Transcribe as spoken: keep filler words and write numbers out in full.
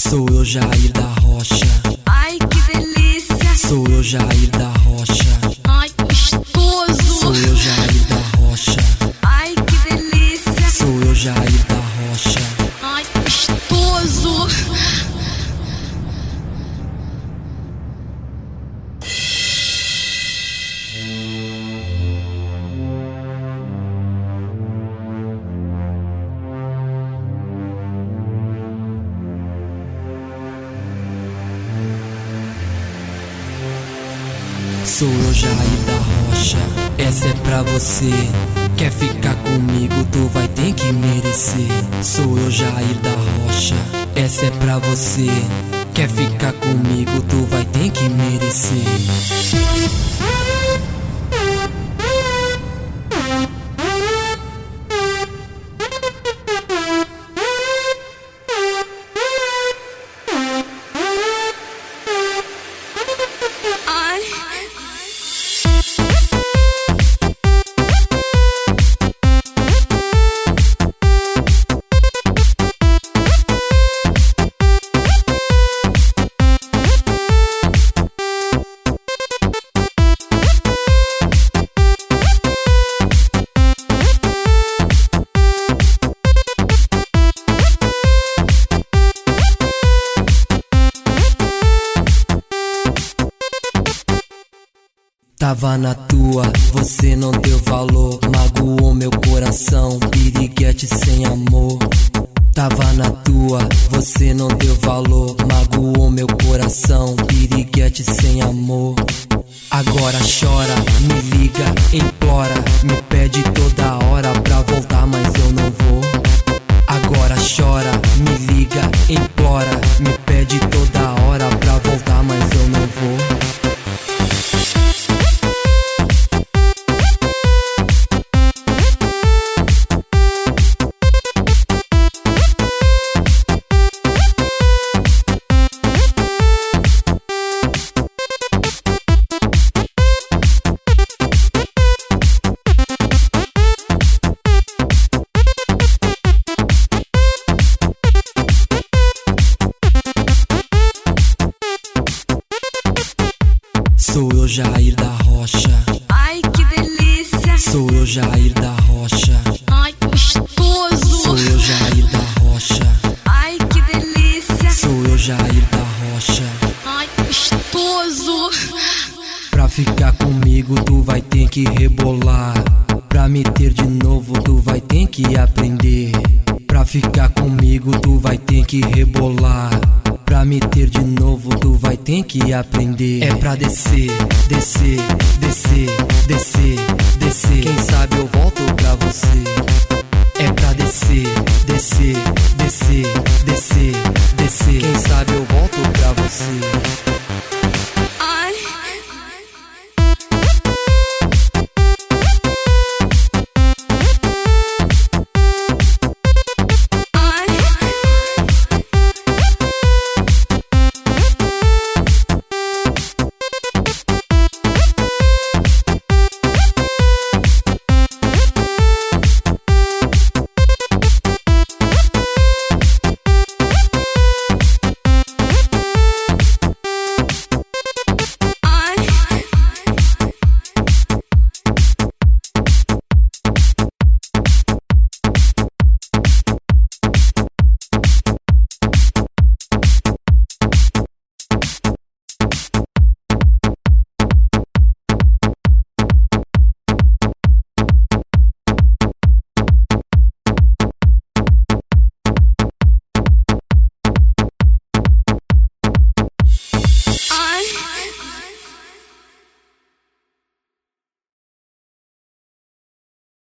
Sou eu, Jair da Rocha. Ai, que delícia. Sou eu, Jair da Rocha. Ai, gostoso. Sou eu, Jair da Rocha. Ai, que delícia. Sou eu, Jair da Rocha. Ai, gostoso. Sou eu, Jair da Rocha. Essa é pra você. Quer ficar comigo, tu vai ter que merecer. Sou eu, Jair da Rocha. Essa é pra você. Quer ficar comigo, tu vai ter que merecer. Tava na tua, você não deu valor. Magoou meu coração, piriguete sem amor. Tava na tua, você não deu valor. Magoou meu coração, piriguete sem amor. Agora chora, me liga, implora. Me pede toda hora pra voltar, mas eu não vou. Agora chora, me liga, implora. Me pede toda hora pra voltar, mas eu não vou. Sou eu, Jair da Rocha. Ai, que delícia. Sou eu, Jair da Rocha. Ai, gostoso. Sou eu, Jair da Rocha. Ai, que delícia. Sou eu, Jair da Rocha. Ai, gostoso. Pra ficar comigo tu vai ter que rebolar. Pra me ter de novo tu vai ter que aprender. Pra ficar comigo tu vai ter que rebolar. Pra me ter de novo tu vai ter que aprender. É pra descer, descer, descer, descer, descer. Quem sabe eu volto pra você. É pra descer, descer, descer.